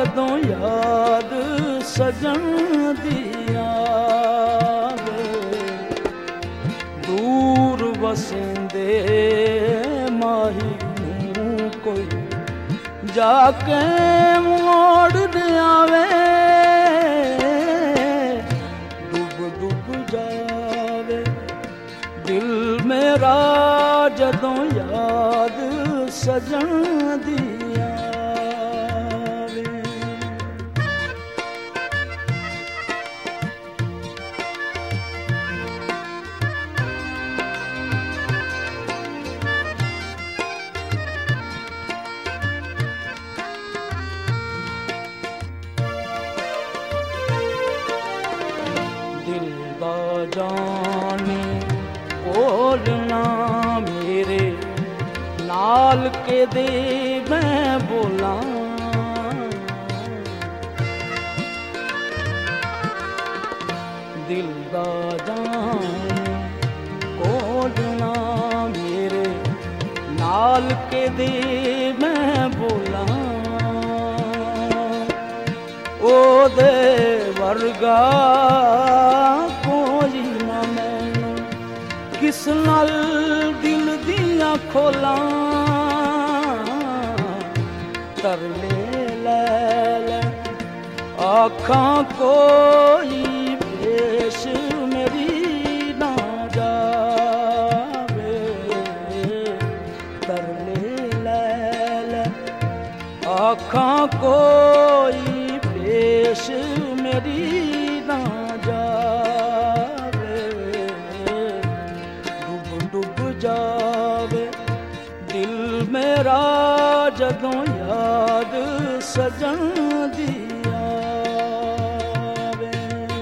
जदों याद सजन दी आवे, दूर वसेंदे माही नूं कोई जाके मोड़ दे आवे, डूब डूब जावे दिल मेरा जदों याद सजन दी आवे। दिल दा जाने बोलना मेरे नाल के दे मैं बोला, दिल दा जाने बोलना मेरे नाल के दे मैं बोला, ओ दे वर्गा कोई ना मैनू किस नाल दिल दियां खोला, तरले लै लै आखां कोई पेश मेरी ना जावे, तरले लै लै आखां कोई पेश मेरी ना जावे, डूब डूब जावे दिल मेरा जदों याद सजन दी आवे।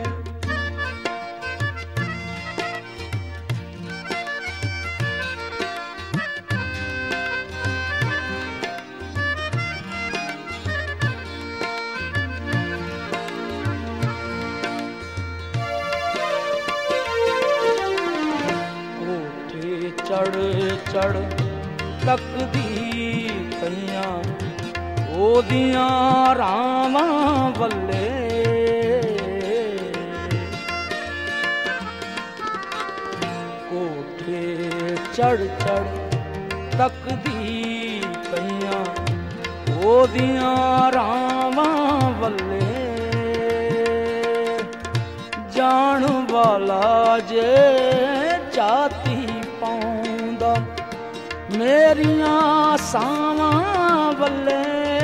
चढ़ चढ़ तकदी कइयां ओदियां रावां वल्ले, कोठे चढ़ चढ़ तकदी कइयां ओदियां रावां वल्ले, जान वाला जे चाती पाउंदा मेरियां सावां वल्ले,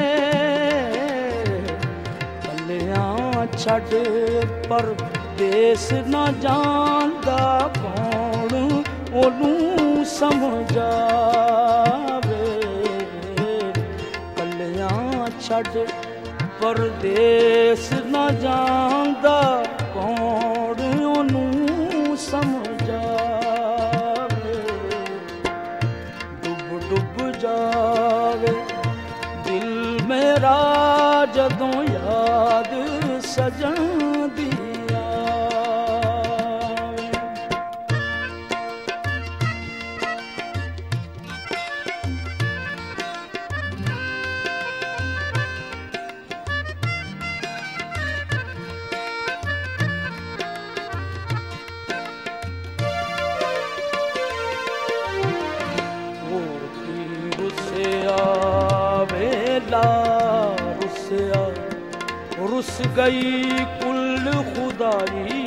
पल्लियां छड़ पर देस न जांदा कौन ओनू समझावे, पल्लियां छड़ परदेस न जांदा कौन ओनू समझावे, डुब डुब जावे दिल मेरा जदों याद सजन दी आवे। रुस गई कुल खुदाई,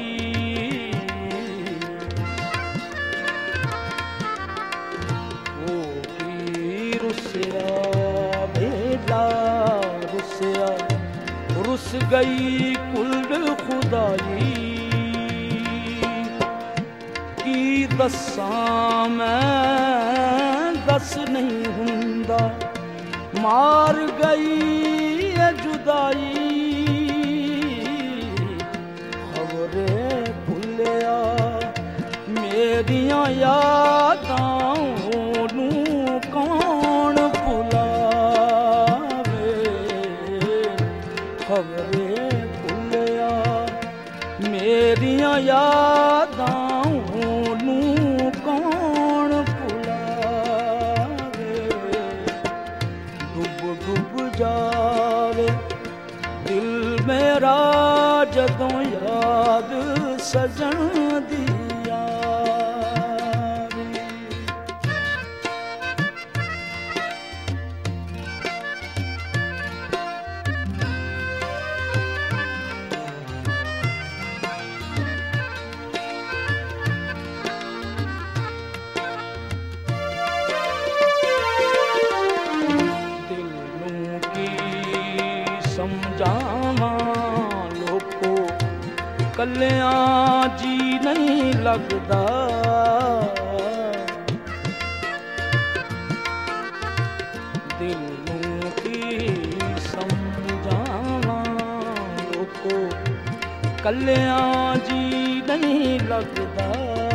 वो की रुसया बेला रुसया, रुस गई कुल खुदाई, की दस्सां मैं दस नहीं हुंदा, मार गई ये जुदाई, खबरे भुलिया मेरियां यादां नू कौन भुलावे, खबरे भुलिया मेरियां यादां नू कौन भुलावे, डुब डुब जावे मेरा जदों याद सजन दी समझावा लोको कल्याण जी नहीं लगदा दिल नूं की समझावा लोको कल्याण जी नहीं लगदा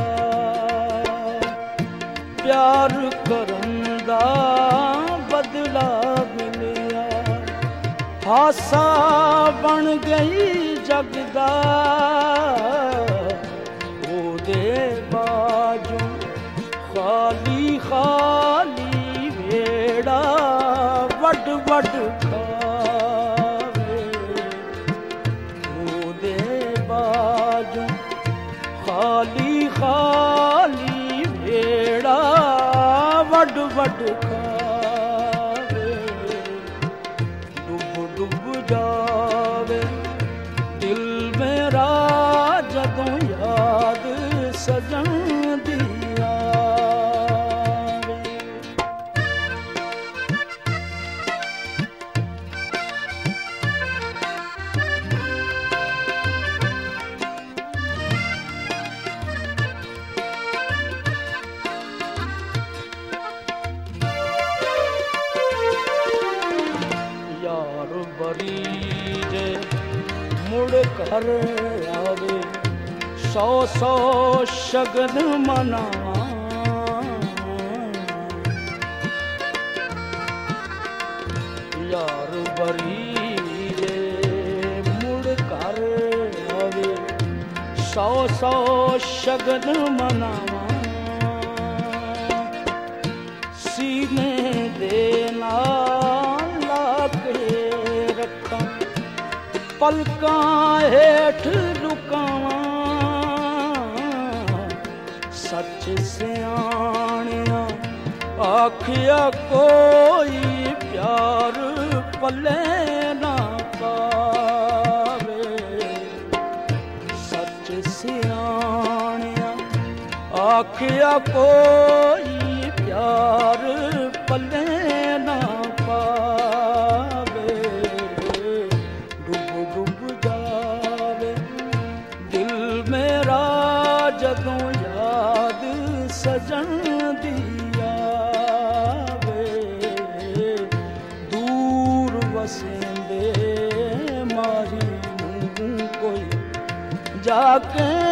प्यार करन दा बदला मिलिया हासा बन गई जगदा ओदे बाजू खाली खाली वेड़ा वड वड खावे ओदे बाजू खाली खाली वेड़ा वड वड खावे डुब जावे दिल मेरा जदों याद सजन दिया यार बरी जे मुड़ कर आवे सौ सौ शगन मनावा यार बरी जे मुड़ कर आवे सौ सौ शगन मनावा सीने देना रखा पलकां हेठ लुकावा सच सियाणिया आखिया कोई प्यार पले ना पावे सच सियाणिया आखिया कोई प्यार पले ना पावे डूब डूब जावे दिल मेरा जदों याद सजन दिया वे दूर वसेंदे माही कोई जाके